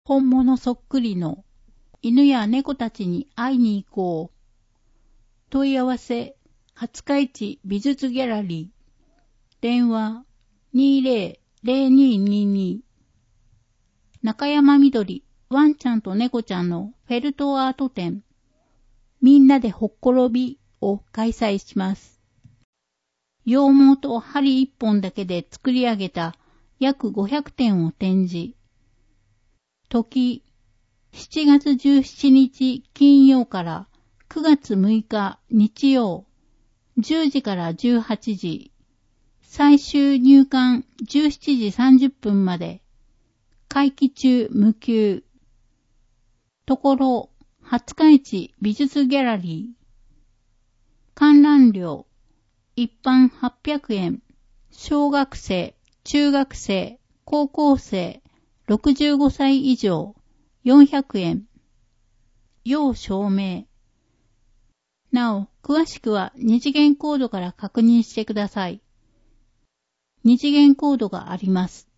本物そっくりの犬や猫たちに会いに行こう。問い合わせ、廿日市美術ギャラリー。電話、20-0222。中山みどり、ワンちゃんと猫ちゃんのフェルトアート展。みんなでほっころびを開催します。羊毛と針一本だけで作り上げた約500点を展示。時、7月17日金曜から9月6日日曜、10時から18時、最終入館17時30分まで、会期中無給。ところ、廿日市美術ギャラリー。観覧料、一般800円、小学生、中学生、高校生、65歳以上、400円。要証明。なお、詳しくは二次元コードから確認してください。二次元コードがあります。